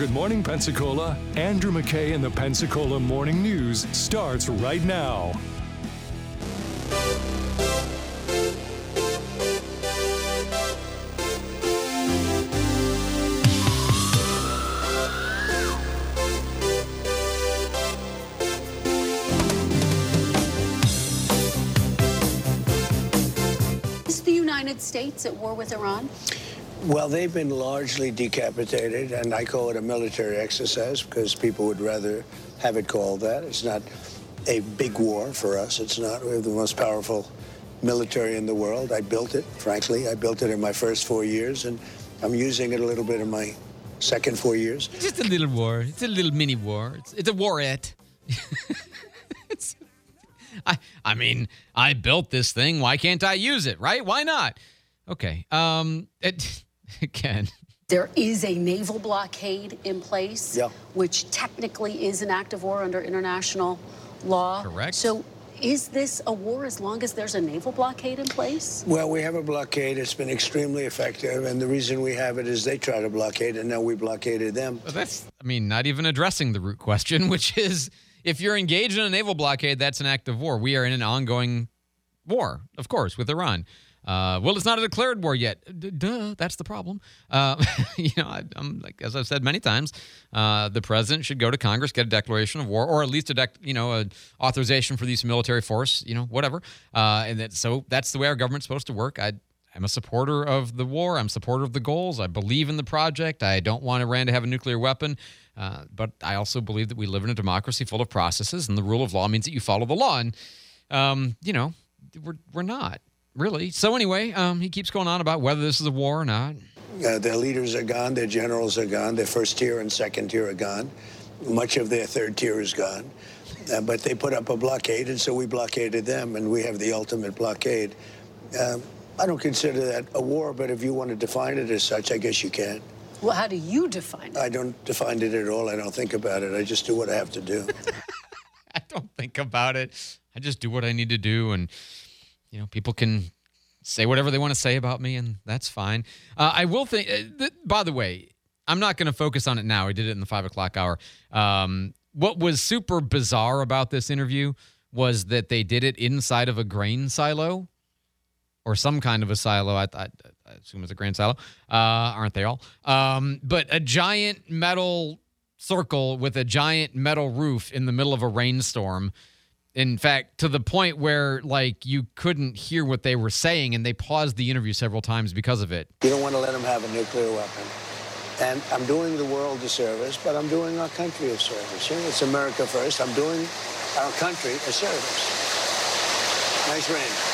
Good Morning Pensacola, Andrew McKay and the Pensacola Morning News starts right now. Is the United States at war with Iran? Well, they've been largely decapitated, and I call it a military exercise because people would rather have it called that. It's not a big war for us. It's not. We have the most powerful military in the world. I built it, frankly. I built it in my first 4 years, and I'm using it a little bit in my second 4 years. Just a little war. It's a little mini war. It's a warette. I mean, I built this thing. Why can't I use it, right? Why not? Okay. Again. There is a naval blockade in place, Yeah. which technically is an act of war under international law. Correct. So is this a war as long as there's a naval blockade in place? Well, we have a blockade. It's been extremely effective, and the reason we have it is they try to blockade, and now we blockaded them. But that's, not even addressing the root question, which is if you're engaged in a naval blockade, that's an act of war. We are in an ongoing war, of course, with Iran. Well, it's not a declared war yet. Duh, that's the problem. I'm like, as I've said many times, the president should go to Congress, get a declaration of war, or at least a authorization for the use of military force, whatever. So that's the way our government's supposed to work. I'm a supporter of the war. I'm a supporter of the goals. I believe in the project. I don't want Iran to have a nuclear weapon. But I also believe that we live in a democracy full of processes, and the rule of law means that you follow the law. And, we're not. Really. So anyway, he keeps going on about whether this is a war or not. Their leaders are gone. Their generals are gone. Their first tier and second tier are gone. Much of their third tier is gone. But they put up a blockade, and so we blockaded them, and we have the ultimate blockade. I don't consider that a war, but if you want to define it as such, I guess you can. Well, how do you define it? I don't define it at all. I don't think about it. I just do what I have to do. I don't think about it. I just do what I need to do, and people can say whatever they want to say about me, and that's fine. I will think, by the way, I'm not going to focus on it now. I did it in the 5 o'clock hour. What was super bizarre about this interview was that they did it inside of a grain silo or some kind of a silo. I assume it's a grain silo. Aren't they all? But a giant metal circle with a giant metal roof in the middle of a rainstorm. In fact, to the point where, you couldn't hear what they were saying, and they paused the interview several times because of it. You don't want to let them have a nuclear weapon. And I'm doing the world a service, but I'm doing our country a service. It's America first. I'm doing our country a service. Nice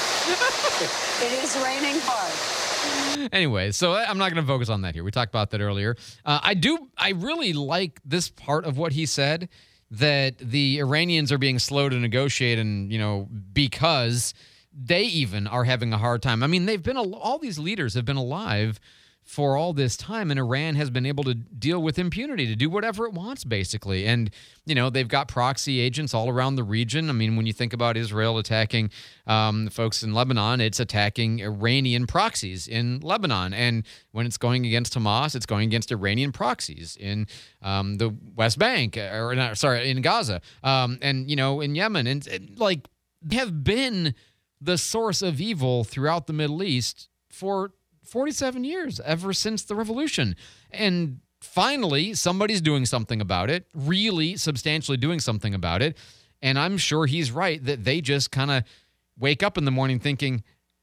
rain. It is raining hard. Anyway, so I'm not going to focus on that here. We talked about that earlier. I really like this part of what he said, that the Iranians are being slow to negotiate, and because they even are having a hard time. I mean, all these leaders have been alive for all this time, and Iran has been able to deal with impunity, to do whatever it wants, basically. And, they've got proxy agents all around the region. I mean, when you think about Israel attacking the folks in Lebanon, it's attacking Iranian proxies in Lebanon. And when it's going against Hamas, it's going against Iranian proxies in the West Bank, in Gaza, and, in Yemen. And have been the source of evil throughout the Middle East for 47 years, ever since the revolution. And finally, somebody's doing something about it, really substantially doing something about it. And I'm sure he's right that they just kind of wake up in the morning thinking,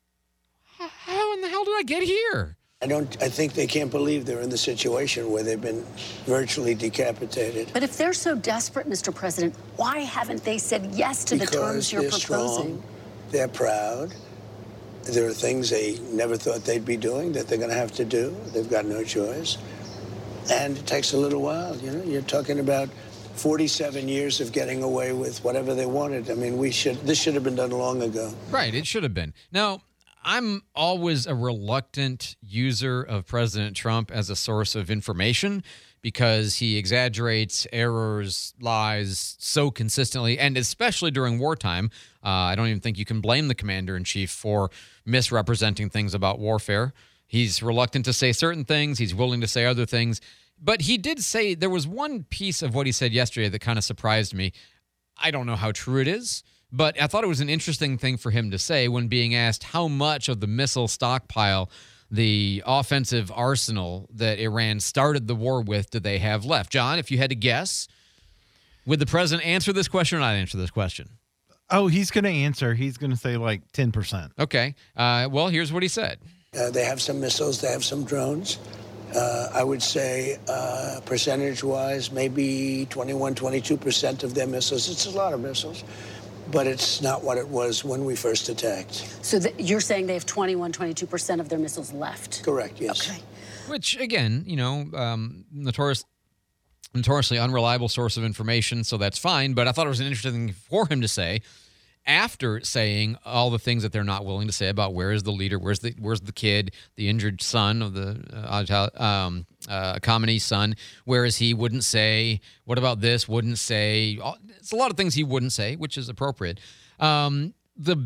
how in the hell did I get here? I think they can't believe they're in the situation where they've been virtually decapitated. But if they're so desperate, Mr. President, why haven't they said yes to the terms you're proposing? Strong, they're proud. There are things they never thought they'd be doing that they're going to have to do. They've got no choice. And it takes a little while. You're talking about 47 years of getting away with whatever they wanted. I mean, this should have been done long ago. Right, it should have been. Now, I'm always a reluctant user of President Trump as a source of information because he exaggerates, errors, lies so consistently, and especially during wartime. I don't even think you can blame the commander-in-chief for misrepresenting things about warfare. He's reluctant to say certain things. He's willing to say other things. But he did say there was one piece of what he said yesterday that kind of surprised me. I don't know how true it is, but I thought it was an interesting thing for him to say when being asked how much of the missile stockpile, the offensive arsenal that Iran started the war with, do they have left? John, if you had to guess, would the president answer this question or not answer this question? Oh, he's going to answer. He's going to say like 10%. Okay. Well, here's what he said. They have some missiles. They have some drones. I would say percentage-wise, maybe 21, 22% of their missiles. It's a lot of missiles, but it's not what it was when we first attacked. So you're saying they have 21, 22% of their missiles left? Correct, yes. Okay. Which, again, notoriously unreliable source of information, so that's fine. But I thought it was an interesting thing for him to say after saying all the things that they're not willing to say about where is the leader, where's the kid, the injured son of the Khamenei's son, where is he? Wouldn't say. What about this? Wouldn't say. It's a lot of things he wouldn't say, which is appropriate. The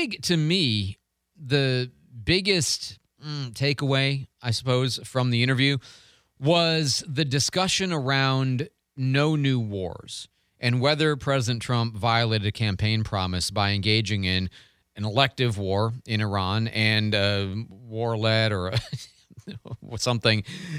biggest takeaway, I suppose, from the interview was the discussion around no new wars and whether President Trump violated a campaign promise by engaging in an elective war in Iran and a war-led or something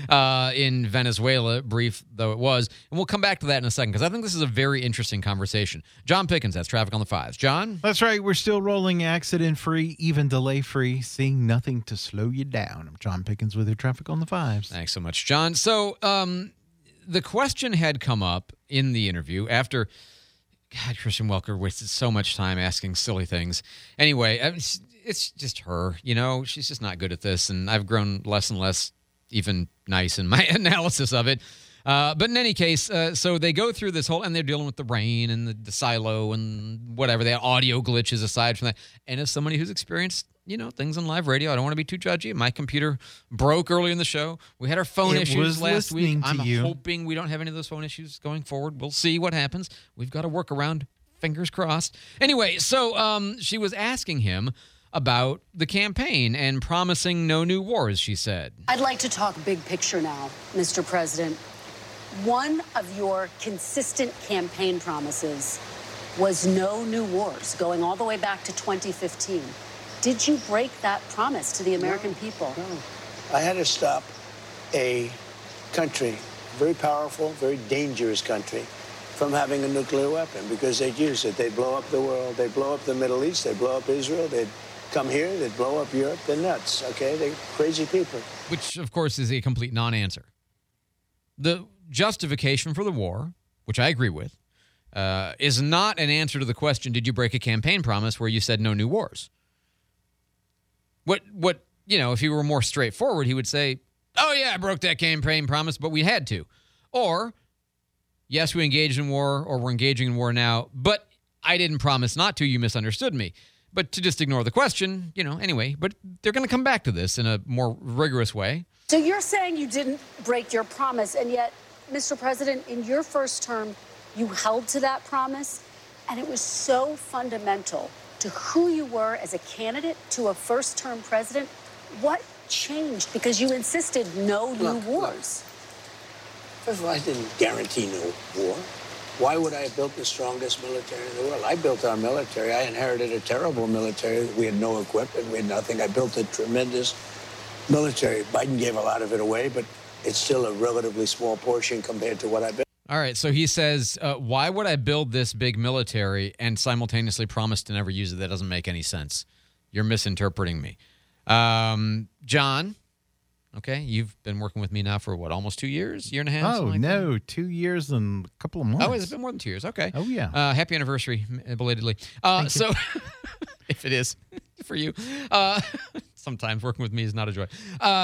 in Venezuela, brief though it was. And we'll come back to that in a second because I think this is a very interesting conversation. John Pickens, that's Traffic on the Fives. John? That's right. We're still rolling accident-free, even delay-free, seeing nothing to slow you down. I'm John Pickens with your Traffic on the Fives. Thanks so much, John. So the question had come up in the interview after, God, Christian Welker wasted so much time asking silly things. Anyway, it's just her, she's just not good at this, and I've grown less and less even nice in my analysis of it. But in any case, so they go through this whole, and they're dealing with the rain and the silo and whatever. They have audio glitches aside from that. And as somebody who's experienced, things on live radio, I don't want to be too judgy. My computer broke early in the show. We had our phone issues last week. I'm hoping we don't have any of those phone issues going forward. We'll see what happens. We've got a workaround. Fingers crossed. Anyway, so she was asking him about the campaign and promising no new wars, she said. I'd like to talk big picture now, Mr. President. One of your consistent campaign promises was no new wars, going all the way back to 2015. Did you break that promise to the American people? No. I had to stop a country, very powerful, very dangerous country, from having a nuclear weapon because they'd use it. They'd blow up the world. They'd blow up the Middle East. They'd blow up Israel. They'd come here. They'd blow up Europe. They're nuts, okay? They're crazy people. Which, of course, is a complete non-answer. The justification for the war, which I agree with, is not an answer to the question, did you break a campaign promise where you said no new wars? What if he were more straightforward, he would say, oh, yeah, I broke that campaign promise, but we had to. Or, yes, we engaged in war, or we're engaging in war now, but I didn't promise not to. You misunderstood me. But to just ignore the question, anyway. But they're going to come back to this in a more rigorous way. So you're saying you didn't break your promise, and yet, Mr. President, in your first term, you held to that promise, and it was so fundamental to who you were as a candidate to a first-term president. What changed? Because you insisted no new wars. First of all, I didn't guarantee no war. Why would I have built the strongest military in the world? I built our military. I inherited a terrible military. We had no equipment. We had nothing. I built a tremendous military. Biden gave a lot of it away, but it's still a relatively small portion compared to what I built. All right, so he says, why would I build this big military and simultaneously promise to never use it? That doesn't make any sense. You're misinterpreting me. John, okay, you've been working with me now for, almost 2 years? Year and a half? Oh, no, 2 years and a couple of months. Oh, it's been more than 2 years. Okay. Oh, yeah. Happy anniversary, belatedly. So, if it is for you. Sometimes working with me is not a joy.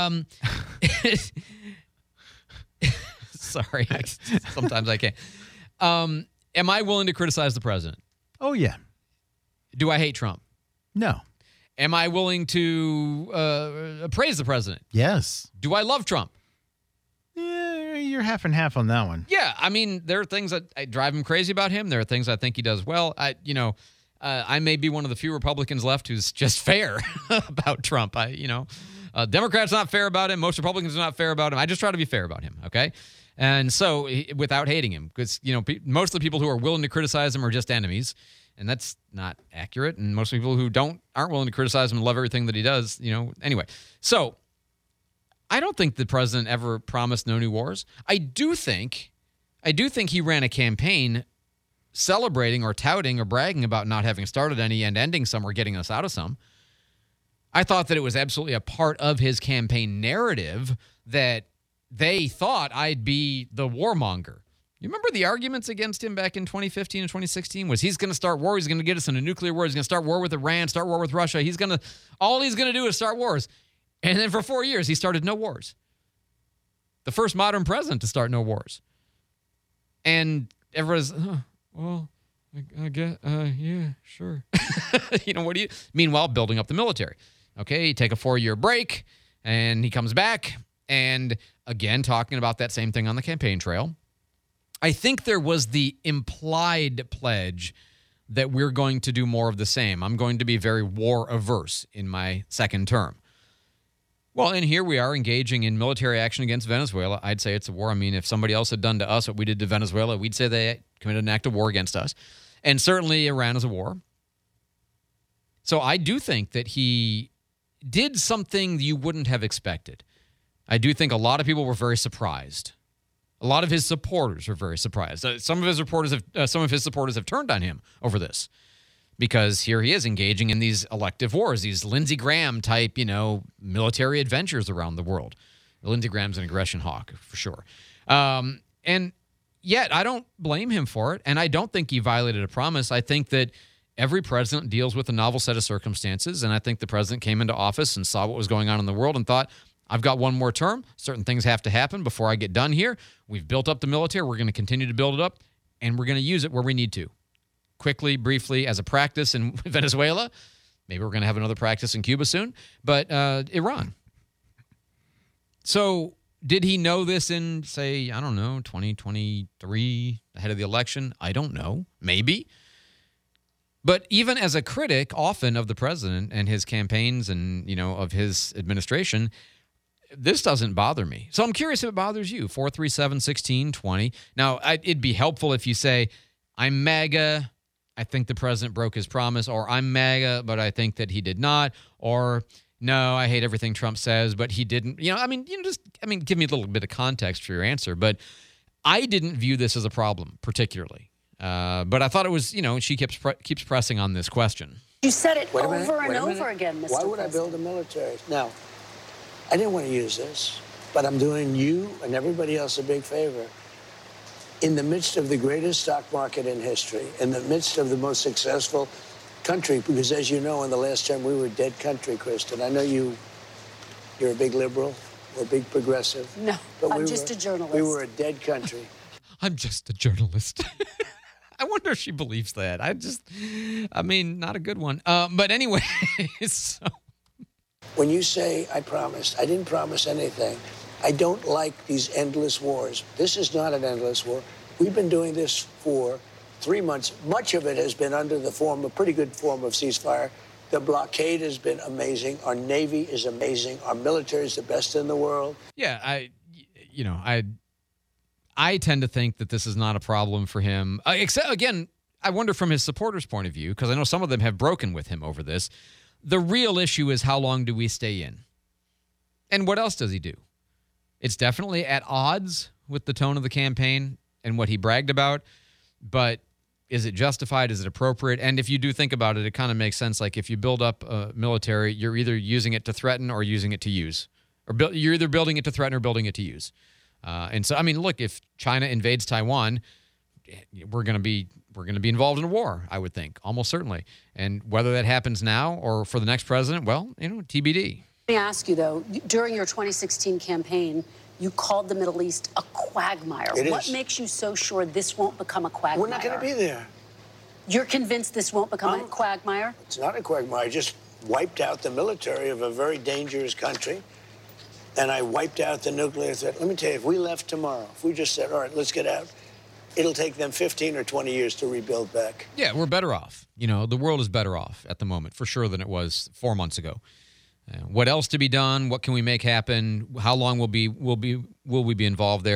Sorry. Sometimes I can't. Am I willing to criticize the president? Oh, yeah. Do I hate Trump? No. Am I willing to praise the president? Yes. Do I love Trump? Yeah, you're half and half on that one. Yeah. I mean, there are things that drive him crazy about him. There are things I think he does well. I may be one of the few Republicans left who's just fair about Trump. Democrats not fair about him. Most Republicans are not fair about him. I just try to be fair about him, okay? And so, without hating him, because, most of the people who are willing to criticize him are just enemies, and that's not accurate. And most people who aren't willing to criticize him and love everything that he does, anyway. So, I don't think the president ever promised no new wars. I do think he ran a campaign celebrating or touting or bragging about not having started any and ending some or getting us out of some. I thought that it was absolutely a part of his campaign narrative that they thought I'd be the warmonger. You remember the arguments against him back in 2015 and 2016? Was he's going to start war, he's going to get us in a nuclear war, he's going to start war with Iran, start war with Russia. All he's going to do is start wars. And then for 4 years, he started no wars. The first modern president to start no wars. And everybody's, I guess, yeah, sure. Meanwhile, building up the military. Okay, you take a 4-year break, and he comes back, and again, talking about that same thing on the campaign trail. I think there was the implied pledge that we're going to do more of the same. I'm going to be very war-averse in my second term. Well, and here we are engaging in military action against Venezuela. I'd say it's a war. I mean, if somebody else had done to us what we did to Venezuela, we'd say they committed an act of war against us. And certainly Iran is a war. So I do think that he did something you wouldn't have expected. I do think a lot of people were very surprised. A lot of his supporters were very surprised. Some of his supporters have turned on him over this, because here he is engaging in these elective wars, these Lindsey Graham type, military adventures around the world. Lindsey Graham's an aggression hawk for sure. And yet I don't blame him for it, and I don't think he violated a promise. I think that every president deals with a novel set of circumstances, and I think the president came into office and saw what was going on in the world and thought, I've got one more term. Certain things have to happen before I get done here. We've built up the military. We're going to continue to build it up, and we're going to use it where we need to. Quickly, briefly, as a practice in Venezuela. Maybe we're going to have another practice in Cuba soon. But Iran. So did he know this in, say, 2023, ahead of the election? I don't know. Maybe. But even as a critic, often of the president and his campaigns and, of his administration, this doesn't bother me. So I'm curious if it bothers you. 437-1620. Now, it'd be helpful if you say, I'm MAGA, I think the president broke his promise, or I'm MAGA, but I think that he did not, or no, I hate everything Trump says, but he didn't. Give me a little bit of context for your answer. But I didn't view this as a problem particularly. But I thought it was, she keeps pressing on this question. You said it over and over again, Mr. Why would I build a military? Now, I didn't want to use this, but I'm doing you and everybody else a big favor. In the midst of the greatest stock market in history, in the midst of the most successful country, because as you know, in the last term, we were a dead country, Kristen. I know you're a big liberal or a big progressive. No, but I'm just a journalist. We were a dead country. I'm just a journalist. I wonder if she believes that. Not a good one. But anyway, so. When you say, I promised, I didn't promise anything. I don't like these endless wars. This is not an endless war. We've been doing this for 3 months. Much of it has been under the form, a pretty good form of ceasefire. The blockade has been amazing. Our Navy is amazing. Our military is the best in the world. Yeah, I tend to think that this is not a problem for him. Except, again, I wonder from his supporters' point of view, because I know some of them have broken with him over this. The real issue is, how long do we stay in? And what else does he do? It's definitely at odds with the tone of the campaign and what he bragged about, but is it justified? Is it appropriate? And if you do think about it, it kind of makes sense. Like, if you build up a military, you're either using it to threaten or using it to use. Or you're either building it to threaten or building it to use. And so, look, if China invades Taiwan, we're going to be involved in a war, I would think, almost certainly. And whether that happens now or for the next president, well, TBD. Let me ask you, though, during your 2016 campaign, you called the Middle East a quagmire. What makes you so sure this won't become a quagmire? We're not going to be there. You're convinced this won't become a quagmire? It's not a quagmire. I just wiped out the military of a very dangerous country, and I wiped out the nuclear threat. Let me tell you, if we left tomorrow, if we just said, all right, let's get out, it'll take them 15 or 20 years to rebuild back. Yeah, we're better off. The world is better off at the moment, for sure, than it was 4 months ago. What else to be done? What can we make happen? How long will we be involved there?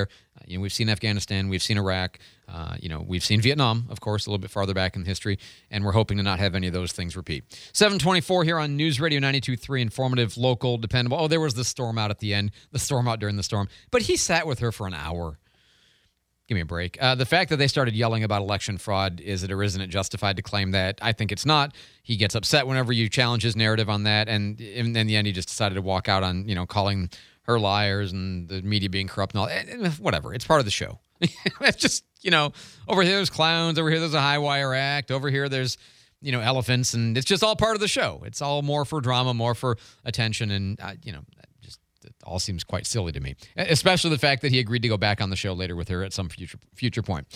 We've seen Afghanistan, we've seen Iraq, we've seen Vietnam, of course, a little bit farther back in history, and we're hoping to not have any of those things repeat. 724 here on News Radio 92.3, informative, local, dependable. Oh, there was the storm out at the end, the storm out during the storm. But he sat with her for an hour. Give me a break. The fact that they started yelling about election fraud, is it or isn't it justified to claim that? I think it's not. He gets upset whenever you challenge his narrative on that, and in the end, he just decided to walk out on, calling her liars and the media being corrupt and all. Whatever. It's part of the show. It's just, over here there's clowns, over here there's a high wire act, over here there's, elephants, and it's just all part of the show. It's all more for drama, more for attention, and, it all seems quite silly to me, especially the fact that he agreed to go back on the show later with her at some future point.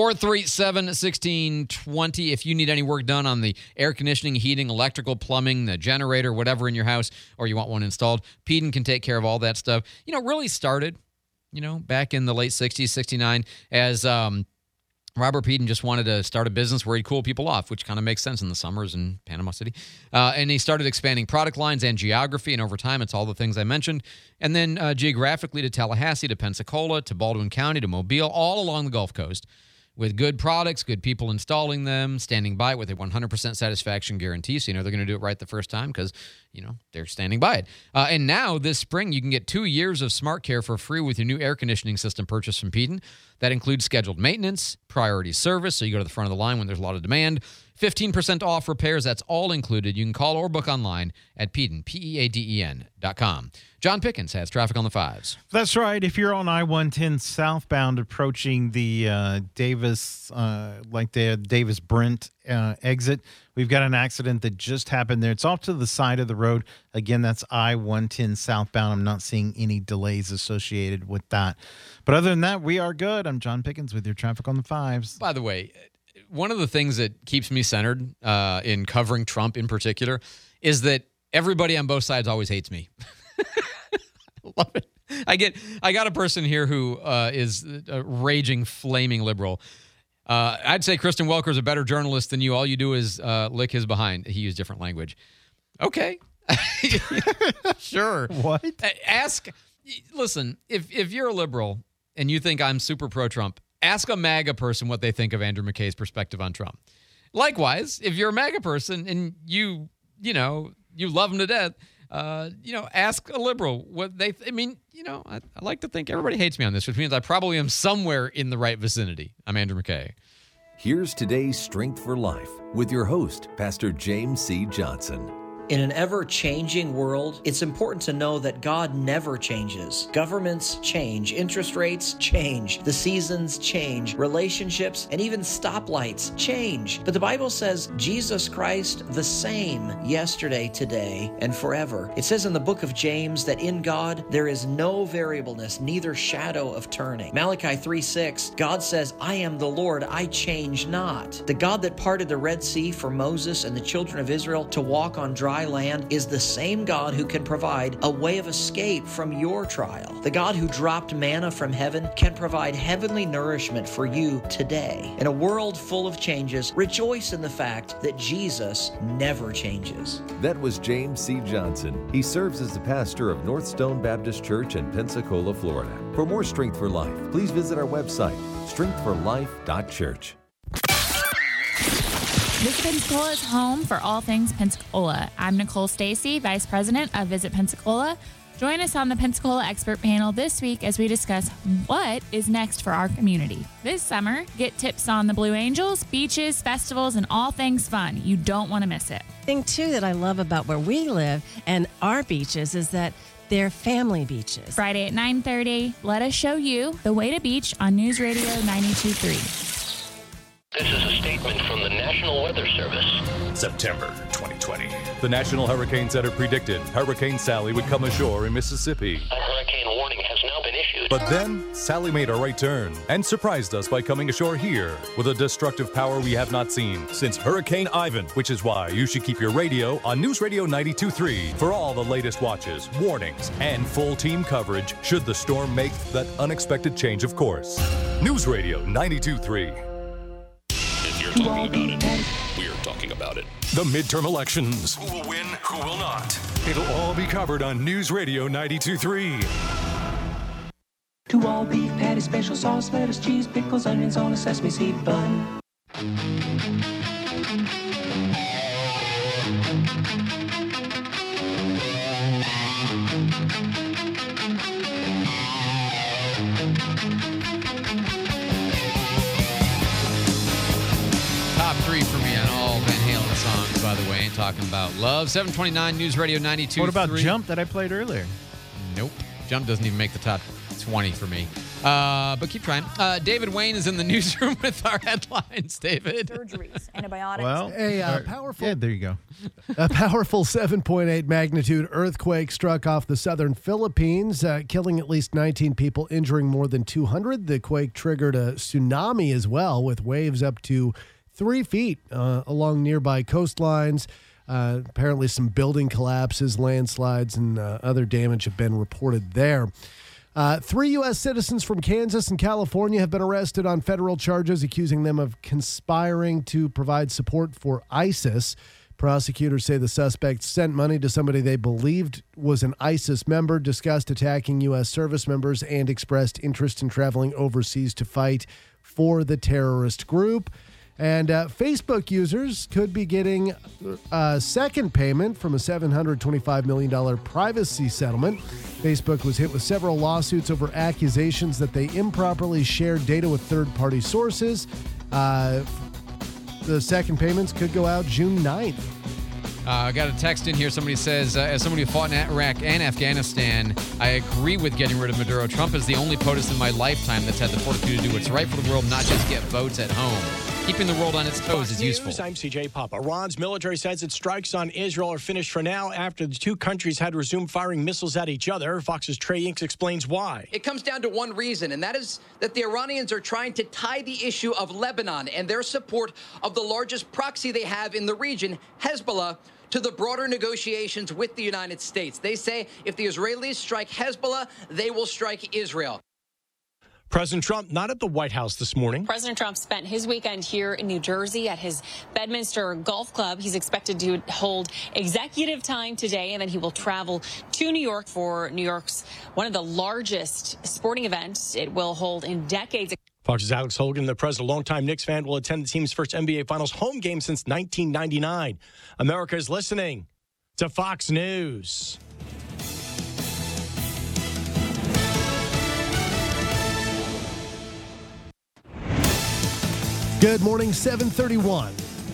437-1620. If you need any work done on the air conditioning, heating, electrical, plumbing, the generator, whatever in your house, or you want one installed, Peden can take care of all that stuff. Really started, back in the late 60s, 69, as Robert Peden just wanted to start a business where he'd cool people off, which kind of makes sense in the summers in Panama City. And he started expanding product lines and geography, and over time, it's all the things I mentioned. And then geographically to Tallahassee, to Pensacola, to Baldwin County, to Mobile, all along the Gulf Coast, with good products, good people installing them, standing by it with a 100% satisfaction guarantee. So they're going to do it right the first time because, they're standing by it. And now this spring, you can get 2 years of Smart Care for free with your new air conditioning system purchased from Peden. That includes scheduled maintenance, priority service, so you go to the front of the line when there's a lot of demand, 15% off repairs. That's all included. You can call or book online at Peden, PEADEN.com. John Pickens has traffic on the 5s. That's right. If you're on I-110 southbound approaching the Davis Brent exit, we've got an accident that just happened there. It's off to the side of the road. Again, that's I-110 southbound. I'm not seeing any delays associated with that. But other than that, we are good. I'm John Pickens with your traffic on the 5s. By the way, one of the things that keeps me centered in covering Trump in particular is that everybody on both sides always hates me. Love it. I got a person here who is a raging, flaming liberal. I'd say Kristen Welker's a better journalist than you. All you do is lick his behind. He used different language. Okay. Sure. What? Listen, if you're a liberal and you think I'm super pro-Trump, ask a MAGA person what they think of Andrew McKay's perspective on Trump. Likewise, if you're a MAGA person and you love him to death, ask a liberal what they I like to think everybody hates me on this, which means I probably am somewhere in the right vicinity. I'm Andrew McKay. Here's today's Strength for Life with your host, Pastor James C. Johnson. In an ever-changing world, it's important to know that God never changes. Governments change, interest rates change, the seasons change, relationships and even stoplights change. But the Bible says Jesus Christ the same yesterday, today, and forever. It says in the book of James that in God there is no variableness, neither shadow of turning. Malachi 3:6, God says, I am the Lord, I change not. The God that parted the Red Sea for Moses and the children of Israel to walk on dry land is the same God who can provide a way of escape from your trial. The God who dropped manna from heaven can provide heavenly nourishment for you today. In a world full of changes, rejoice in the fact that Jesus never changes. That was James C. Johnson. He serves as the pastor of North Stone Baptist Church in Pensacola, Florida. For more Strength for Life, please visit our website, strengthforlife.church. Visit Pensacola is home for all things Pensacola. I'm Nicole Stacy, Vice President of Visit Pensacola. Join us on the Pensacola Expert Panel this week as we discuss what is next for our community. This summer, get tips on the Blue Angels, beaches, festivals, and all things fun. You don't want to miss it. The thing, too, that I love about where we live and our beaches is that they're family beaches. Friday at 9:30, let us show you the way to beach on News Radio 92.3. This is a statement from the National Weather Service. September 2020. The National Hurricane Center predicted Hurricane Sally would come ashore in Mississippi. A hurricane warning has now been issued. But then, Sally made a right turn and surprised us by coming ashore here with a destructive power we have not seen since Hurricane Ivan, which is why you should keep your radio on News Radio 92.3 for all the latest watches, warnings, and full team coverage should the storm make that unexpected change of course. News Radio 92.3. If you're talking about it, we're talking about it. The midterm elections. Who will win, who will not? It'll all be covered on News Radio 92.3. To all beef patties. daddy's special sauce, lettuce, cheese, pickles, onions on a sesame seed bun. Top 3 for me on all Van Halen songs, by the way. Ain't talking about love. 729 News Radio 92. What about Jump that I played earlier? Nope. Jump doesn't even make the top 20 for me. But keep trying. David Wayne is in the newsroom with our headlines. David. Surgeries, antibiotics. Well, powerful. Yeah, there you go. A powerful 7.8 magnitude earthquake struck off the southern Philippines, killing at least 19 people, injuring more than 200. The quake triggered a tsunami as well, with waves up to 3 feet along nearby coastlines. Apparently some building collapses, landslides, and other damage have been reported there. 3 U.S. citizens from Kansas and California have been arrested on federal charges, accusing them of conspiring to provide support for ISIS. Prosecutors say the suspects sent money to somebody they believed was an ISIS member, discussed attacking U.S. service members, and expressed interest in traveling overseas to fight for the terrorist group. And Facebook users could be getting a second payment from a $725 million privacy settlement. Facebook was hit with several lawsuits over accusations that they improperly shared data with third-party sources. The second payments could go out June 9th. I got a text in here. Somebody says, as somebody who fought in Iraq and Afghanistan, I agree with getting rid of Maduro. Trump is the only POTUS in my lifetime that's had the fortitude to do what's right for the world, not just get votes at home. Keeping the world on its toes is useful. I'm CJ Papa. Iran's military says its strikes on Israel are finished for now after the two countries had resumed firing missiles at each other. Fox's Trey Inks explains why. It comes down to one reason, and that is that the Iranians are trying to tie the issue of Lebanon and their support of the largest proxy they have in the region, Hezbollah, to the broader negotiations with the United States. They say if the Israelis strike Hezbollah, they will strike Israel. President Trump not at the White House this morning. President Trump spent his weekend here in New Jersey at his Bedminster Golf Club. He's expected to hold executive time today, and then he will travel to New York for New York's one of the largest sporting events it will hold in decades. Fox's Alex Hogan, the president, longtime Knicks fan, will attend the team's first NBA Finals home game since 1999. America is listening to Fox News. Good morning, 7:31.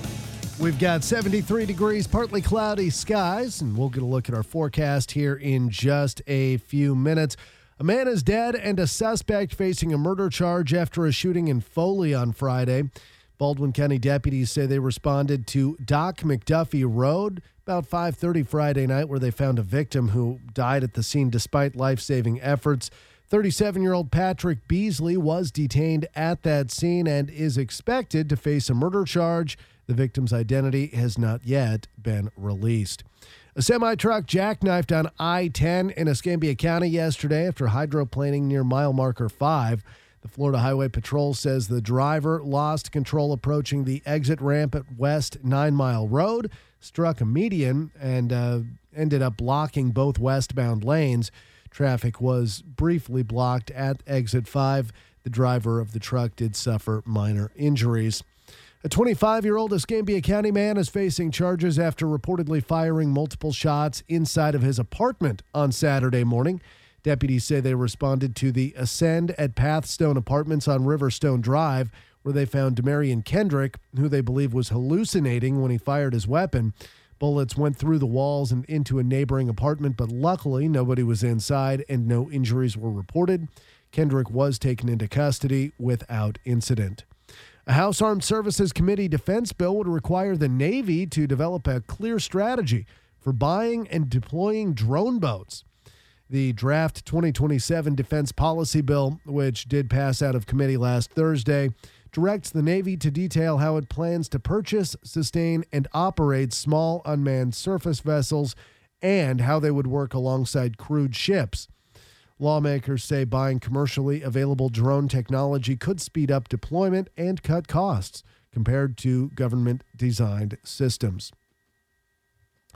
We've got 73 degrees, partly cloudy skies, and we'll get a look at our forecast here in just a few minutes. A man is dead and a suspect facing a murder charge after a shooting in Foley on Friday. Baldwin County deputies say they responded to Doc McDuffie Road about 5:30 Friday night, where they found a victim who died at the scene despite life-saving efforts. 37-year-old Patrick Beasley was detained at that scene and is expected to face a murder charge. The victim's identity has not yet been released. A semi-truck jackknifed on I-10 in Escambia County yesterday after hydroplaning near mile marker 5. The Florida Highway Patrol says the driver lost control approaching the exit ramp at West 9 Mile Road, struck a median, and ended up blocking both westbound lanes. Traffic was briefly blocked at exit 5. The driver of the truck did suffer minor injuries. A 25-year-old Escambia County man is facing charges after reportedly firing multiple shots inside of his apartment on Saturday morning. Deputies say they responded to the Ascend at Pathstone Apartments on Riverstone Drive, where they found Demarion Kendrick, who they believe was hallucinating when he fired his weapon. Bullets went through the walls and into a neighboring apartment, but luckily nobody was inside and no injuries were reported. Kendrick was taken into custody without incident. A House Armed Services Committee defense bill would require the Navy to develop a clear strategy for buying and deploying drone boats. The draft 2027 defense policy bill, which did pass out of committee last Thursday, directs the Navy to detail how it plans to purchase, sustain, and operate small unmanned surface vessels and how they would work alongside crewed ships. Lawmakers say buying commercially available drone technology could speed up deployment and cut costs compared to government-designed systems.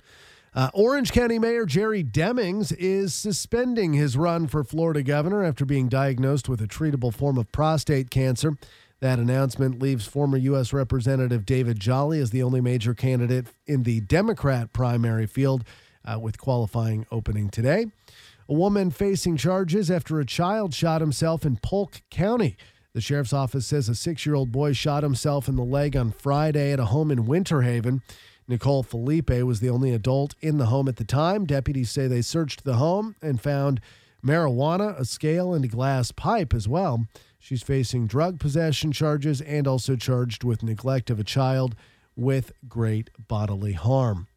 Orange County Mayor Jerry Demings is suspending his run for Florida governor after being diagnosed with a treatable form of prostate cancer. That announcement leaves former U.S. Representative David Jolly as the only major candidate in the Democrat primary field, with qualifying opening today. A woman facing charges after a child shot himself in Polk County. The sheriff's office says a 6-year-old boy shot himself in the leg on Friday at a home in Winter Haven. Nicole Felipe was the only adult in the home at the time. Deputies say they searched the home and found marijuana, a scale, and a glass pipe as well. She's facing drug possession charges and also charged with neglect of a child with great bodily harm.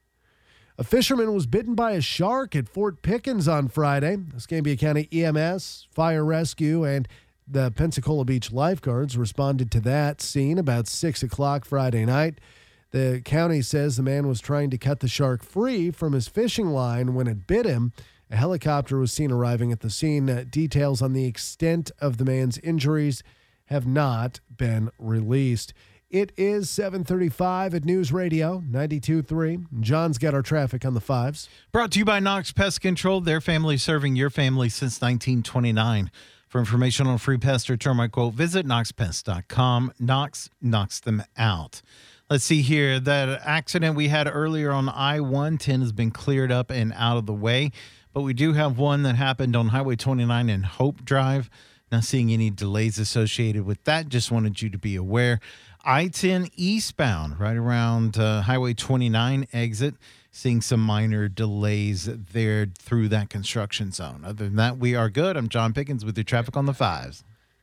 A fisherman was bitten by a shark at Fort Pickens on Friday. Escambia County EMS, Fire Rescue, and the Pensacola Beach lifeguards responded to that scene about 6 o'clock Friday night. The county says the man was trying to cut the shark free from his fishing line when it bit him. A helicopter was seen arriving at the scene. Details on the extent of the man's injuries have not been released. It is 7:35 at News Radio 92.3. John's got our traffic on the 5s. Brought to you by Knox Pest Control. Their family serving your family since 1929. For information on free pest or termite quote, visit knoxpest.com. Knox knocks them out. Let's see here. That accident we had earlier on I-110 has been cleared up and out of the way. But we do have one that happened on Highway 29 and Hope Drive. Not seeing any delays associated with that. Just wanted you to be aware. I-10 eastbound, right around Highway 29 exit. Seeing some minor delays there through that construction zone. Other than that, we are good. I'm John Pickens with your traffic on the 5s.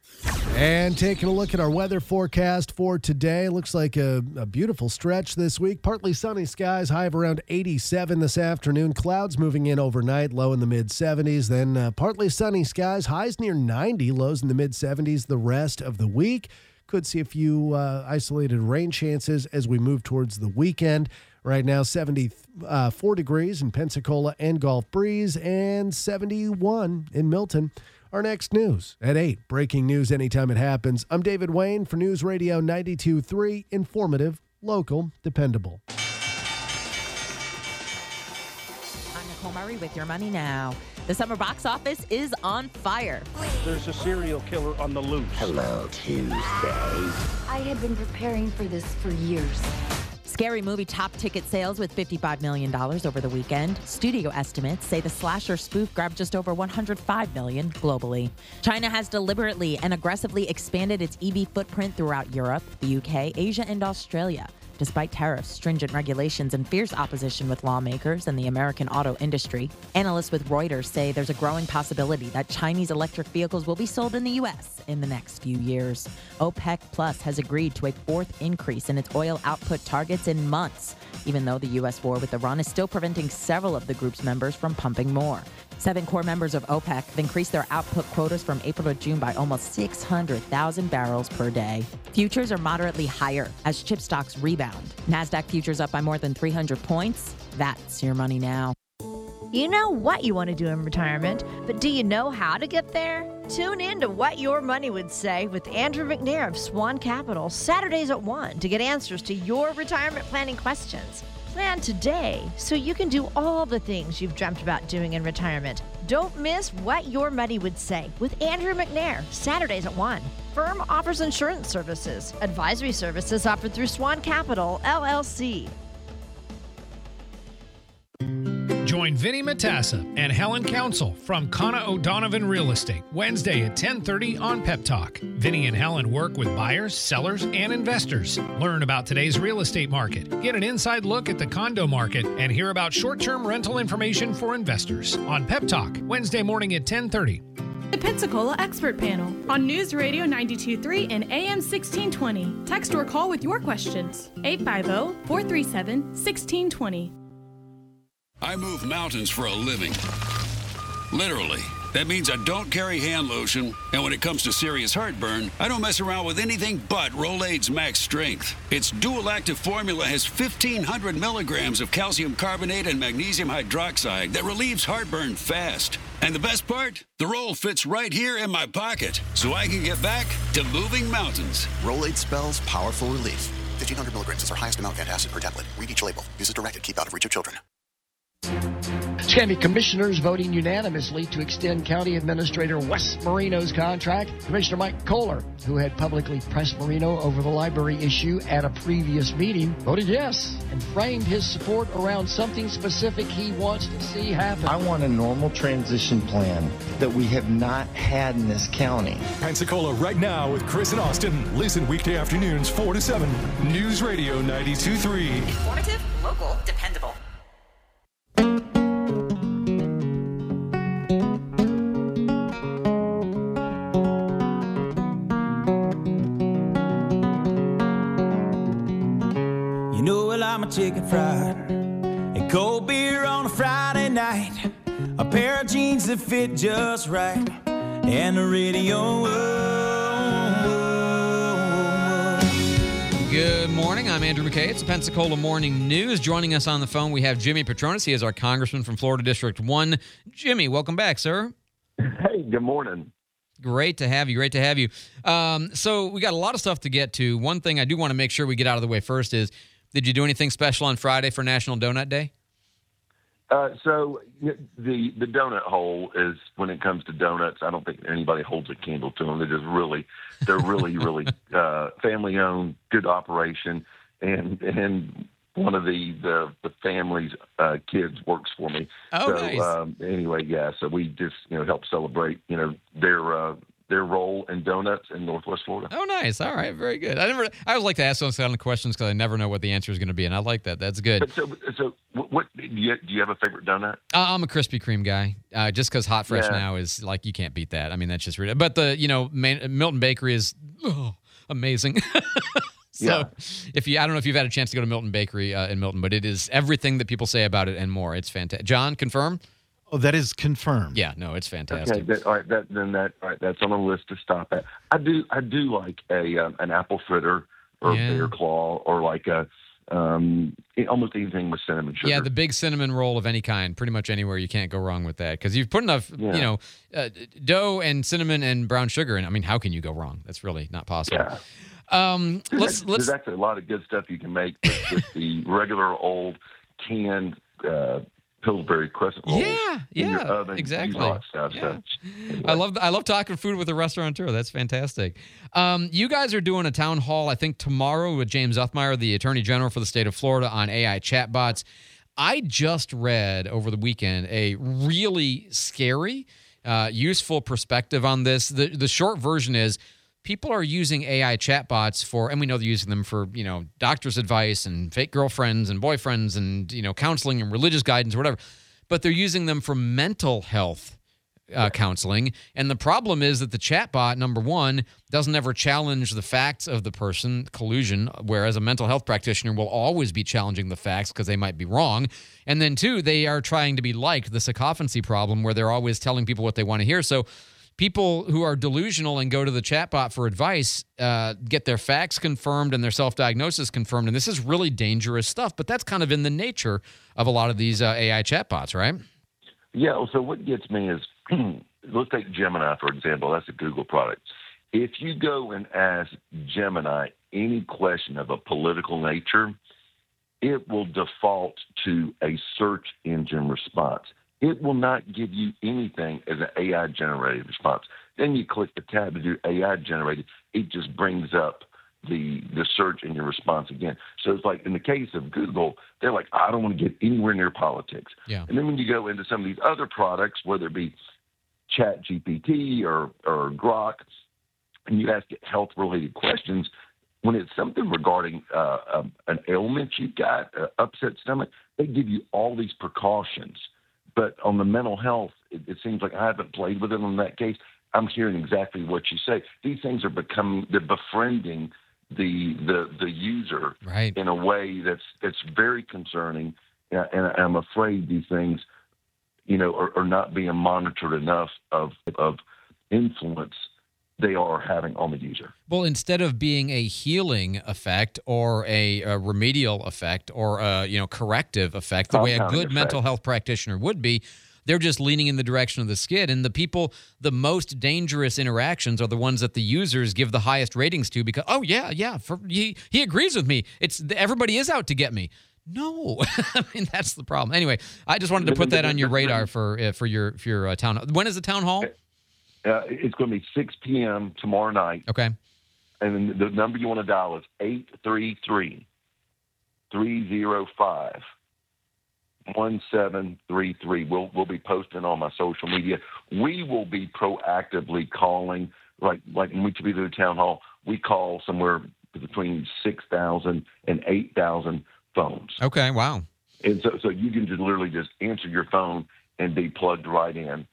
And taking a look at our weather forecast for today. Looks like a beautiful stretch this week. Partly sunny skies, high of around 87 this afternoon. Clouds moving in overnight, low in the mid-70s. Then partly sunny skies, highs near 90, lows in the mid-70s the rest of the week. Could see a few isolated rain chances as we move towards the weekend. Right now, 74 degrees in Pensacola and Gulf Breeze, and 71 in Milton. Our next news at 8. Breaking news anytime it happens. I'm David Wayne for News Radio 92.3. Informative, local, dependable. I'm Nicole Murray with Your Money Now. The summer box office is on fire. There's a serial killer on the loose. Hello, Tuesday. I have been preparing for this for years. Scary Movie topped ticket sales with $55 million over the weekend. Studio estimates say the slasher spoof grabbed just over $105 million globally. China has deliberately and aggressively expanded its EV footprint throughout Europe, the UK, Asia, and Australia. Despite tariffs, stringent regulations, and fierce opposition with lawmakers and the American auto industry, analysts with Reuters say there's a growing possibility that Chinese electric vehicles will be sold in the U.S. in the next few years. OPEC Plus has agreed to a fourth increase in its oil output targets in months, even though the U.S. war with Iran is still preventing several of the group's members from pumping more. 7 core members of OPEC have increased their output quotas from April to June by almost 600,000 barrels per day. Futures are moderately higher as chip stocks rebound. NASDAQ futures up by more than 300 points. That's Your Money Now. You know what you want to do in retirement, but do you know how to get there? Tune in to What Your Money Would Say with Andrew McNair of Swan Capital, Saturdays at 1 to get answers to your retirement planning questions. Plan today so you can do all the things you've dreamt about doing in retirement. Don't miss What Your Money Would Say with Andrew McNair, Saturdays at 1. Firm offers insurance services. Advisory services offered through Swan Capital, LLC. Join Vinny Matassa and Helen Council from Conna O'Donovan Real Estate Wednesday at 10:30 on Pep Talk. Vinny and Helen work with buyers, sellers, and investors. Learn about today's real estate market, get an inside look at the condo market, and hear about short-term rental information for investors on Pep Talk Wednesday morning at 10:30. The Pensacola Expert Panel on News Radio 92.3 and AM 1620. Text or call with your questions. 850-437-1620. I move mountains for a living. Literally. That means I don't carry hand lotion, and when it comes to serious heartburn, I don't mess around with anything but Rolaids Max Strength. Its dual-active formula has 1,500 milligrams of calcium carbonate and magnesium hydroxide that relieves heartburn fast. And the best part? The roll fits right here in my pocket, so I can get back to moving mountains. Rolaids spells powerful relief. 1,500 milligrams is our highest amount of antacid per tablet. Read each label. Use as directed. Keep out of reach of children. County commissioners voting unanimously to extend County Administrator Wes Marino's contract. Commissioner Mike Kohler, who had publicly pressed Marino over the library issue at a previous meeting, voted yes and framed his support around something specific he wants to see happen. I want a normal transition plan that we have not had in this county. Pensacola right now with Chris and Austin. Listen weekday afternoons 4 to 7. News Radio 92.3. Informative, local, dependable. I'm a chicken fried, a cold beer on a Friday night, a pair of jeans that fit just right, and the radio. Good morning. I'm Andrew McKay. It's the Pensacola Morning News. Joining us on the phone, we have Jimmy Patronis. He is our congressman from Florida District 1. Jimmy, welcome back, sir. Hey, good morning. Great to have you. Great to have you. So we got a lot of stuff to get to. One thing I do want to make sure we get out of the way first is, did you do anything special on Friday for National Donut Day? So the donut hole is, when it comes to donuts, I don't think anybody holds a candle to them. They're really family owned, good operation, and one of the family's kids works for me. Oh, so nice. Anyway, yeah. So we just help celebrate their role in donuts in Northwest Florida. Oh, nice. All right, very good. I always like to ask those kind of questions because I never know what the answer is going to be, and I like that. That's good. So what do you have a favorite donut? I'm a Krispy Kreme guy. Just because Hot Fresh now is like, you can't beat that. I mean, that's just really. But the Milton Bakery is amazing. So I don't know if you've had a chance to go to Milton Bakery in Milton, but it is everything that people say about it and more. It's fantastic. John, confirm? Oh, that is confirmed. Yeah, no, it's fantastic. Okay, all right, that's on a list to stop at. I do like an apple fritter or a bear claw or like almost anything with cinnamon sugar. Yeah, the big cinnamon roll of any kind, pretty much anywhere, you can't go wrong with that because you've put enough, dough and cinnamon and brown sugar in. I mean, how can you go wrong? That's really not possible. Yeah. There's actually a lot of good stuff you can make with the regular old canned Pillsbury crescent rolls. In your oven, exactly. Hot stuff, Yeah. So, anyway. I love talking food with a restaurateur. That's fantastic. You guys are doing a town hall, I think, tomorrow with James Uthmeyer, the Attorney General for the state of Florida, on AI chatbots. I just read over the weekend a really scary, useful perspective on this. The short version is, people are using AI chatbots for, and we know they're using them for, doctor's advice and fake girlfriends and boyfriends and, counseling and religious guidance or whatever. But they're using them for mental health counseling. And the problem is that the chatbot, number one, doesn't ever challenge the facts of the person, collusion, whereas a mental health practitioner will always be challenging the facts because they might be wrong. And then two, they are trying to be liked, the sycophancy problem, where they're always telling people what they want to hear. So people who are delusional and go to the chatbot for advice get their facts confirmed and their self-diagnosis confirmed. And this is really dangerous stuff. But that's kind of in the nature of a lot of these AI chatbots, right? Yeah. So what gets me is, let's take Gemini, for example. That's a Google product. If you go and ask Gemini any question of a political nature, it will default to a search engine response. It will not give you anything as an AI-generated response. Then you click the tab to do AI-generated. It just brings up the search engine response again. So it's like in the case of Google, they're like, I don't want to get anywhere near politics. Yeah. And then when you go into some of these other products, whether it be ChatGPT or Grok, and you ask it health-related questions, when it's something regarding an ailment you've got, upset stomach, they give you all these precautions. But on the mental health, it seems like I haven't played with it in that case. I'm hearing exactly what you say. These things are they're befriending the user in a way that's very concerning, and I'm afraid these things, are not being monitored enough of influence they are having on the user. Well, instead of being a healing effect or a remedial effect or a corrective effect, the way a good mental health practitioner would be, they're just leaning in the direction of the skid. And the most dangerous interactions are the ones that the users give the highest ratings to because, he agrees with me. Everybody is out to get me. No, I mean that's the problem. Anyway, I just wanted to put that on your radar for your town. When is the town hall? It's going to be 6 p.m. tomorrow night. Okay. And then the number you want to dial is 833-305-1733. We'll be posting on my social media. We will be proactively calling, like when we be to the town hall, we call somewhere between 6,000 and 8,000 phones. Okay, wow. And so you can just literally just answer your phone and be plugged right in.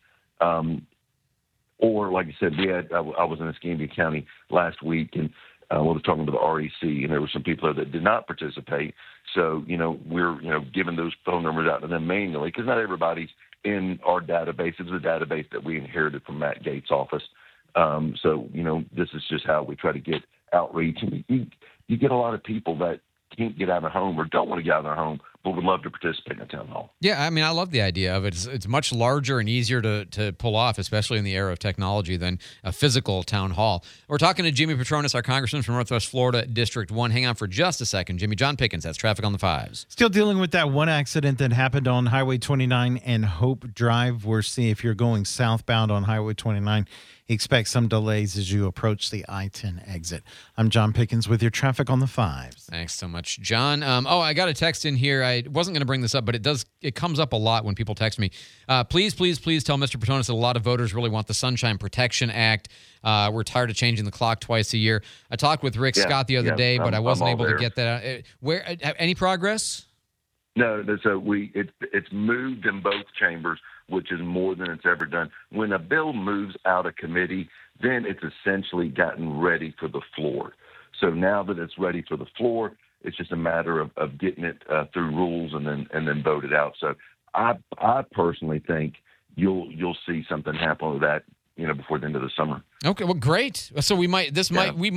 Or like I said, I was in Escambia County last week, and we were talking to the REC, and there were some people there that did not participate. So, we're, giving those phone numbers out to them manually because not everybody's in our database. It's a database that we inherited from Matt Gates' office. So, this is just how we try to get outreach. And you get a lot of people that can't get out of their home or don't want to get out of their home, but would love to participate in a town hall. Yeah, I mean, I love the idea of it. It's much larger and easier to pull off, especially in the era of technology, than a physical town hall. We're talking to Jimmy Patronis, our congressman from Northwest Florida, District 1. Hang on for just a second. Jimmy, John Pickens, that's Traffic on the Fives. Still dealing with that one accident that happened on Highway 29 and Hope Drive. We're seeing if you're going southbound on Highway 29, expect some delays as you approach the I-10 exit. I'm John Pickens with your Traffic on the Fives. Thanks so much, John. I got a text in here. I wasn't going to bring this up, but it comes up a lot when people text me. Please tell Mr. Patronis that a lot of voters really want the Sunshine Protection Act. We're tired of changing the clock twice a year. I talked with Rick Scott the other day, but I wasn't able to get that out. Any progress? No, so it's moved in both chambers, which is more than it's ever done. When a bill moves out of committee, then it's essentially gotten ready for the floor. So now that it's ready for the floor, it's just a matter of getting it through rules and then voted out. So I personally think you'll see something happen with that, before the end of the summer. Okay, well, great. So we might have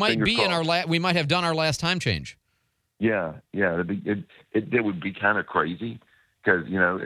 done our last time change. Yeah, it would be kind of crazy because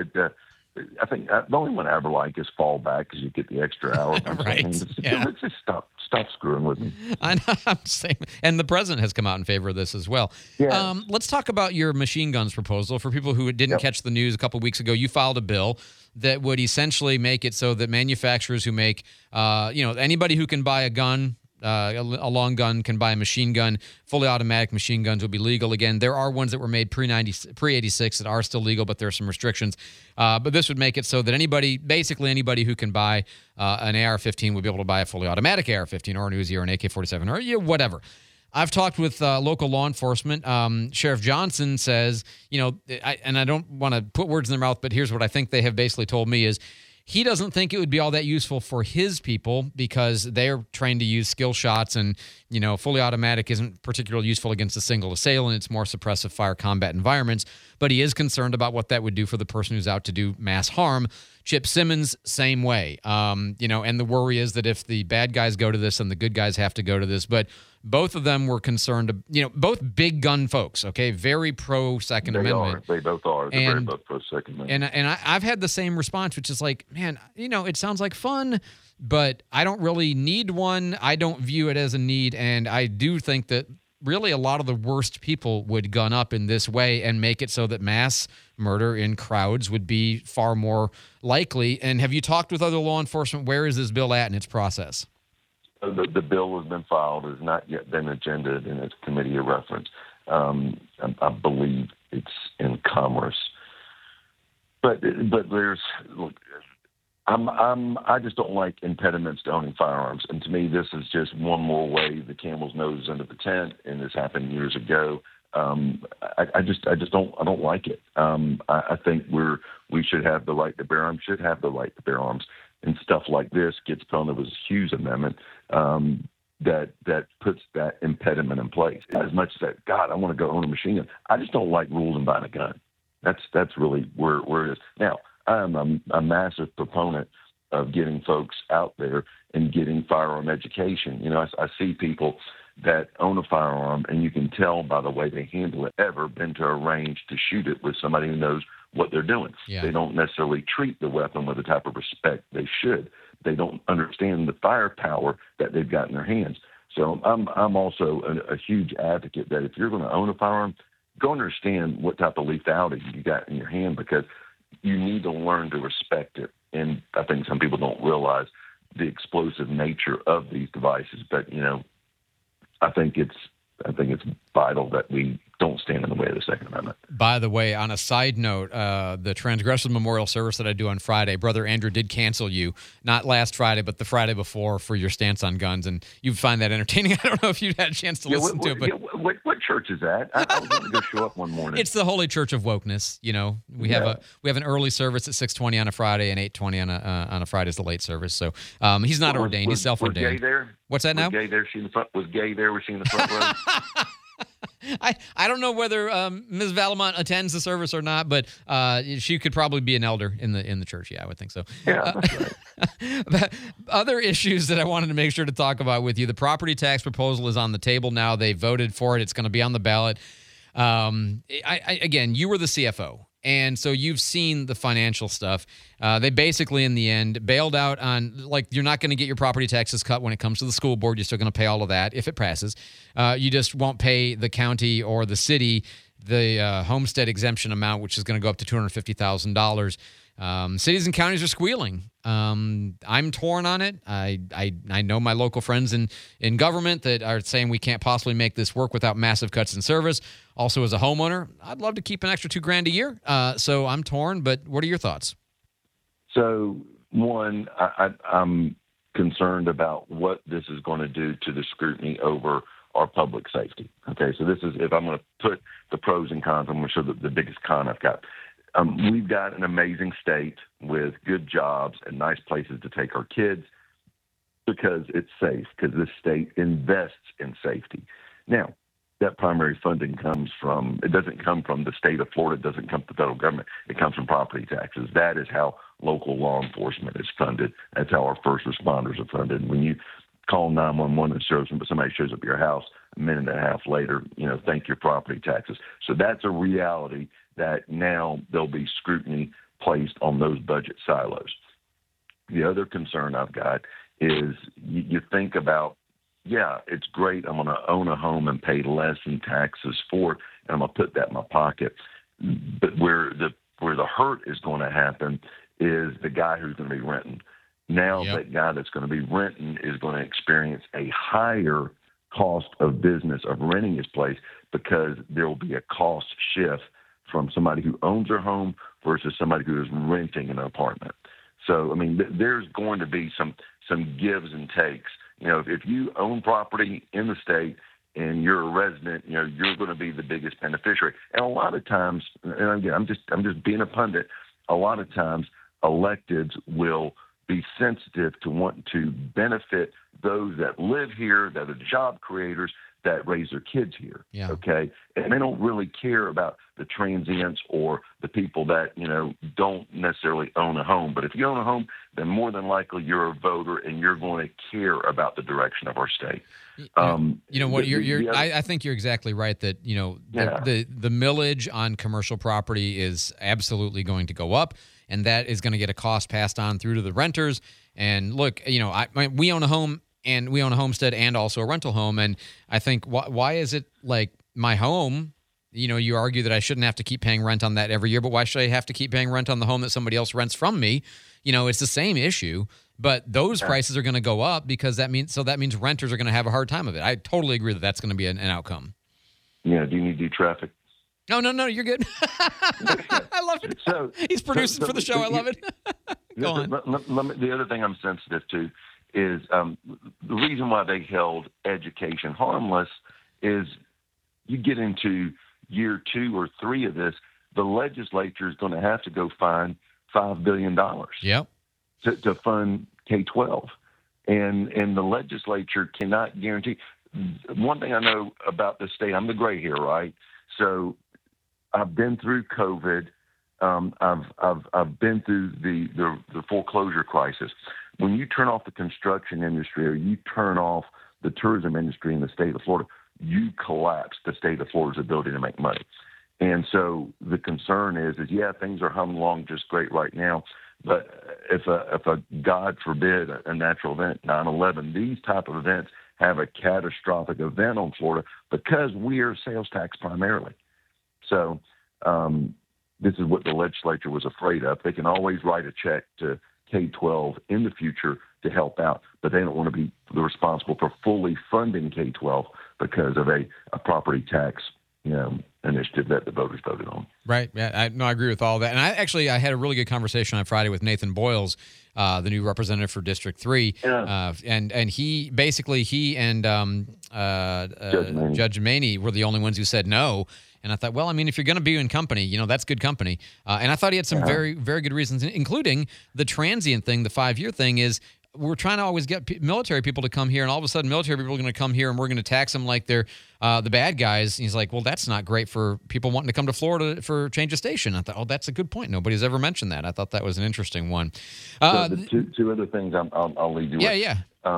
I think the only one I ever like is Fallback because you get the extra hour. Right. Let's just stop screwing with me. I know. I'm saying, and the president has come out in favor of this as well. Yeah. Let's talk about your machine guns proposal. For people who didn't catch the news a couple of weeks ago, you filed a bill that would essentially make it so that manufacturers who make, anybody who can buy a gun, a long gun can buy a machine gun. Fully automatic machine guns will be legal again. There are ones that were made pre-86 that are still legal, but there are some restrictions. But this would make it so that basically anybody who can buy an AR-15 would be able to buy a fully automatic AR-15 or an Uzi or an AK-47 or whatever. I've talked with local law enforcement. Sheriff Johnson says, and I don't want to put words in their mouth, but here's what I think they have basically told me is, he doesn't think it would be all that useful for his people because they're trained to use skill shots and, fully automatic isn't particularly useful against a single assailant. It's more suppressive fire combat environments. But he is concerned about what that would do for the person who's out to do mass harm. Chip Simmons, same way. And the worry is that if the bad guys go to this and the good guys have to go to this. But both of them were concerned, both big gun folks, okay, very pro Second Amendment. They both are. They're very both pro Second Amendment. And I've had the same response, which is like, man, it sounds like fun, but I don't really need one. I don't view it as a need. And I do think that really a lot of the worst people would gun up in this way and make it so that mass murder in crowds would be far more likely. And have you talked with other law enforcement? Where is this bill at in its process? The bill has been filed, has not yet been agendaed in its committee of reference. I believe it's in Commerce. But I just don't like impediments to owning firearms, and to me, this is just one more way the camel's nose is under the tent, and this happened years ago. I don't like it. I think we should have the right to bear arms. Should have the right to bear arms. And stuff like this gets thrown over this Hughes Amendment that puts that impediment in place. As much as that, God, I want to go own a machine gun. I just don't like rules and buying a gun. That's really where it is. Now, I'm a massive proponent of getting folks out there and getting firearm education. I see people that own a firearm, and you can tell by the way they handle it, ever been to a range to shoot it with somebody who knows what they're doing. Yeah. They don't necessarily treat the weapon with the type of respect they should. They don't understand the firepower that they've got in their hands. So I'm also a huge advocate that if you're going to own a firearm, go understand what type of lethality you got in your hand, because you need to learn to respect it. And I think some people don't realize the explosive nature of these devices. But, I think it's vital that we don't stand in the way of the Second Amendment. By the way, on a side note, the Transgressors Memorial Service that I do on Friday, Brother Andrew did cancel you, not last Friday, but the Friday before, for your stance on guns, and you find that entertaining. I don't know if you'd had a chance to listen to it. But what church is that? I was going to go show up one morning. It's the Holy Church of Wokeness. We have an early service at 6:20 on a Friday and 8:20 on a Friday is the late service. So he's not ordained; he's self-ordained. Was Gay there? What's that now? Was Gay there? Was Gay there? Was she in the front row? I don't know whether Ms. Valamont attends the service or not, but she could probably be an elder in the church. Yeah, I would think so. Yeah, that's right. Other issues that I wanted to make sure to talk about with you: the property tax proposal is on the table now. They voted for it. It's going to be on the ballot. Again, you were the CFO. And so you've seen the financial stuff. They basically, in the end, bailed out on, you're not going to get your property taxes cut when it comes to the school board. You're still going to pay all of that if it passes. You just won't pay the county or the city the homestead exemption amount, which is going to go up to $250,000. Cities and counties are squealing. I'm torn on it. I know my local friends in government that are saying we can't possibly make this work without massive cuts in service. Also, as a homeowner, I'd love to keep an extra $2,000 a year. So I'm torn, but what are your thoughts? So, one, I'm concerned about what this is going to do to the scrutiny over our public safety. Okay, so this is, if I'm going to put the pros and cons, I'm going to show the biggest con I've got. We've got an amazing state with good jobs and nice places to take our kids because it's safe, because this state invests in safety. Now, that primary funding doesn't come from the state of Florida, it doesn't come from the federal government, it comes from property taxes. That is how local law enforcement is funded. That's how our first responders are funded. When you call 911 and somebody shows up at your house a minute and a half later, thank your property taxes. So that's a reality that now there'll be scrutiny placed on those budget silos. The other concern I've got is you think about, it's great. I'm going to own a home and pay less in taxes for it, and I'm going to put that in my pocket. But where the hurt is going to happen is the guy who's going to be renting. Now that guy that's going to be renting is going to experience a higher cost of business of renting his place because there will be a cost shift from somebody who owns their home versus somebody who is renting an apartment. So, there's going to be some gives and takes. If you own property in the state and you're a resident, you're going to be the biggest beneficiary. And a lot of times, and again, I'm just being a pundit, a lot of times electeds will be sensitive to want to benefit those that live here, that are job creators, that raise their kids here. Yeah. Okay. And they don't really care about the transients or the people that, don't necessarily own a home. But if you own a home, then more than likely you're a voter and you're going to care about the direction of our state. I think you're exactly right that, the millage on commercial property is absolutely going to go up, and that is going to get a cost passed on through to the renters. And look, we own a home, and we own a homestead and also a rental home. And I think, why is it like my home? You argue that I shouldn't have to keep paying rent on that every year, but why should I have to keep paying rent on the home that somebody else rents from me? It's the same issue, but those prices are going to go up because that means renters are going to have a hard time of it. I totally agree that that's going to be an outcome. Yeah. Do you need to do traffic? No, you're good. I love it. So, he's producing for the show. I love it. Go on. The other thing I'm sensitive to is the reason why they held education harmless is you get into year 2 or 3 of this, the legislature is going to have to go find $5 billion to fund K-12. And the legislature cannot guarantee. One thing I know about the state, I'm the gray here, right? So I've been through COVID. I've been through the foreclosure crisis. When you turn off the construction industry or you turn off the tourism industry in the state of Florida, you collapse the state of Florida's ability to make money. And so the concern is things are humming along just great right now. But if a God forbid, a natural event, 9/11, these type of events have a catastrophic event on Florida because we are sales tax primarily. So this is what the legislature was afraid of. They can always write a check to K-12 in the future to help out, but they don't want to be responsible for fully funding K-12 because of a property tax, initiative that the voters voted on. Right. Yeah, I agree with all that. And I had a really good conversation on Friday with Nathan Boyles, the new representative for District 3. Yeah. And he and Judge Maney were the only ones who said no. And I thought, well, I mean, if you're going to be in company, that's good company. And I thought he had some very, very good reasons, including the transient thing, the 5-year thing is, we're trying to always get military people to come here, and all of a sudden military people are going to come here and we're going to tax them like they're the bad guys. And he's like, well, that's not great for people wanting to come to Florida for change of station. I thought, oh, that's a good point. Nobody's ever mentioned that. I thought that was an interesting one. The two other things I'll lead you with. Yeah.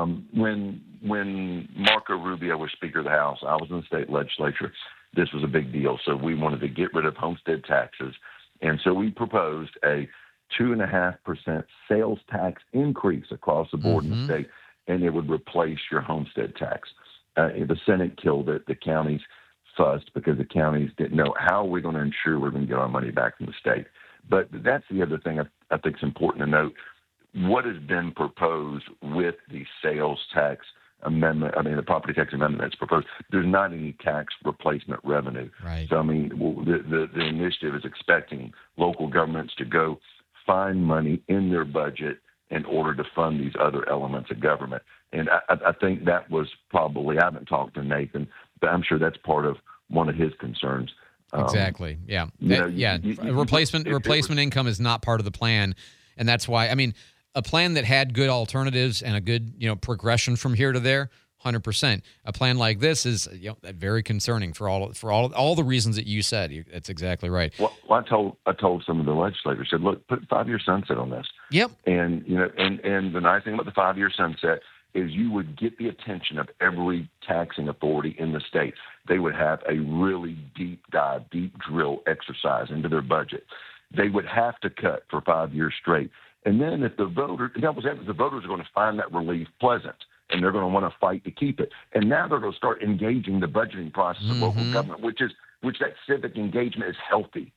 When Marco Rubio was Speaker of the House, I was in the state legislature. This was a big deal. So we wanted to get rid of homestead taxes. And so we proposed a 2.5% sales tax increase across the board in the state, and it would replace your homestead tax. The Senate killed it. The counties fussed because the counties didn't know how we're going to ensure we're going to get our money back from the state. But that's the other thing I think is important to note. What has been proposed with the sales tax amendment, the property tax amendment that's proposed, there's not any tax replacement revenue. Right. So, the initiative is expecting local governments to go find money in their budget in order to fund these other elements of government. And I think that was probably, I haven't talked to Nathan, but I'm sure that's part of one of his concerns. Exactly. Yeah. Replacement income is not part of the plan. And that's why, a plan that had good alternatives and a good, progression from here to there, 100%. A plan like this is very concerning for all the reasons that you said. That's exactly right. Well, I told some of the legislators, said, look, put 5-year sunset on this. Yep. And and the nice thing about the 5-year sunset is you would get the attention of every taxing authority in the state. They would have a really deep dive, deep drill exercise into their budget. They would have to cut for 5 years straight. And then if the voters are going to find that relief pleasant, and they're going to want to fight to keep it. And now they're going to start engaging the budgeting process of local government, which that civic engagement is healthy.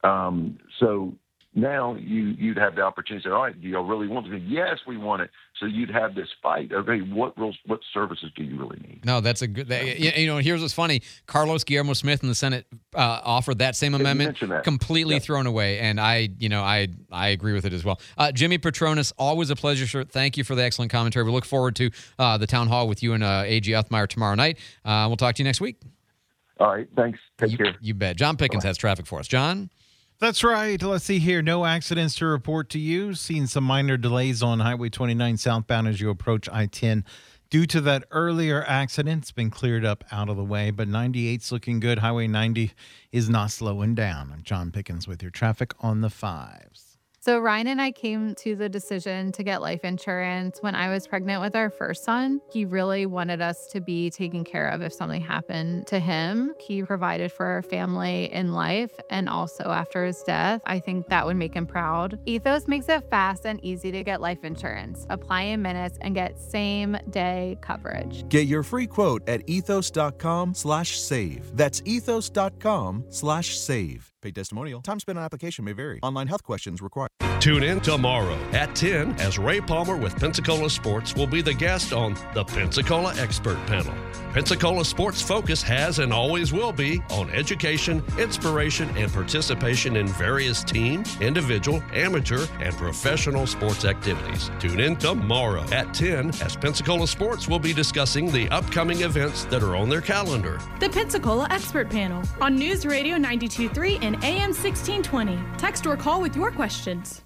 So now you'd have the opportunity to say, all right, do you really want it? Yes, we want it. So you'd have this fight. Okay, what services do you really need? No, that's a good. Here's what's funny. Carlos Guillermo Smith in the Senate offered that same amendment, completely thrown away, and I agree with it as well. Jimmy Petronas, always a pleasure, sir. Thank you for the excellent commentary. We look forward to the town hall with you and A.G. Uthmeyer tomorrow night. We'll talk to you next week. All right, thanks. Take care. You bet. John Pickens has traffic for us. John? That's right. Let's see here. No accidents to report to you. Seeing some minor delays on Highway 29 southbound as you approach I-10. Due to that earlier accident, it's been cleared up out of the way, but 98's looking good. Highway 90 is not slowing down. I'm John Pickens with your traffic on the 5s. So Ryan and I came to the decision to get life insurance when I was pregnant with our first son. He really wanted us to be taken care of if something happened to him. He provided for our family in life and also after his death. I think that would make him proud. Ethos makes it fast and easy to get life insurance. Apply in minutes and get same-day coverage. Get your free quote at ethos.com/save. That's ethos.com/save. Paid testimonial. Time spent on application may vary. Online health questions required. Tune in tomorrow at 10 as Ray Palmer with Pensacola Sports will be the guest on the Pensacola Expert Panel. Pensacola Sports' focus has and always will be on education, inspiration, and participation in various team, individual, amateur, and professional sports activities. Tune in tomorrow at 10 as Pensacola Sports will be discussing the upcoming events that are on their calendar. The Pensacola Expert Panel on News Radio 92.3 and AM 1620. Text or call with your questions.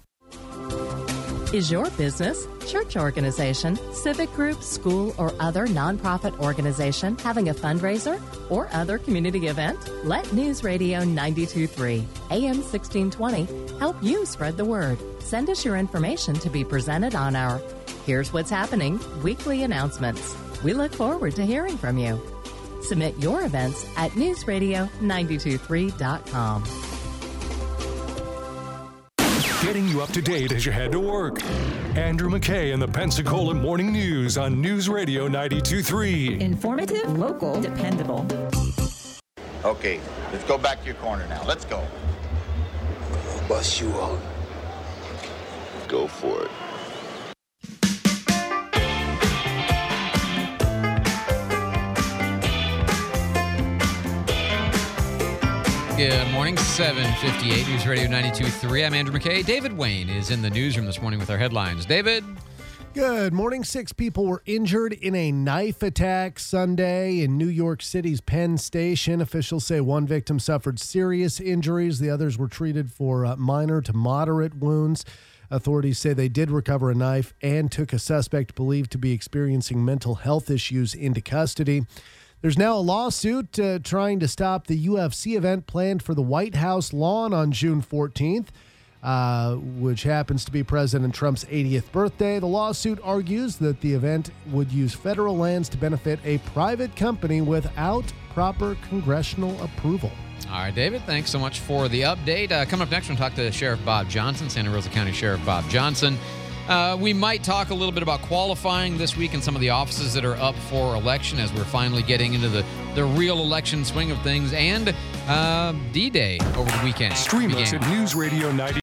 Is your business, church organization, civic group, school, or other nonprofit organization having a fundraiser or other community event? Let News Radio 92.3, AM 1620 help you spread the word. Send us your information to be presented on our Here's What's Happening weekly announcements. We look forward to hearing from you. Submit your events at newsradio923.com. Getting you up to date as you head to work. Andrew McKay and the Pensacola Morning News on News Radio 92.3. Informative, local, dependable. Okay, let's go back to your corner now. Let's go. I'll bust you out. Go for it. Good morning, 7:58, News Radio 92.3. I'm Andrew McKay. David Wayne is in the newsroom this morning with our headlines. David? Good morning. 6 people were injured in a knife attack Sunday in New York City's Penn Station. Officials say one victim suffered serious injuries. The others were treated for minor to moderate wounds. Authorities say they did recover a knife and took a suspect believed to be experiencing mental health issues into custody. There's now a lawsuit trying to stop the UFC event planned for the White House lawn on June 14th, which happens to be President Trump's 80th birthday. The lawsuit argues that the event would use federal lands to benefit a private company without proper congressional approval. All right, David, thanks so much for the update. Coming up next, we'll talk to Sheriff Bob Johnson, Santa Rosa County Sheriff Bob Johnson. We might talk a little bit about qualifying this week and some of the offices that are up for election as we're finally getting into the real election swing of things, and D-Day over the weekend. Stream us at News Radio 90.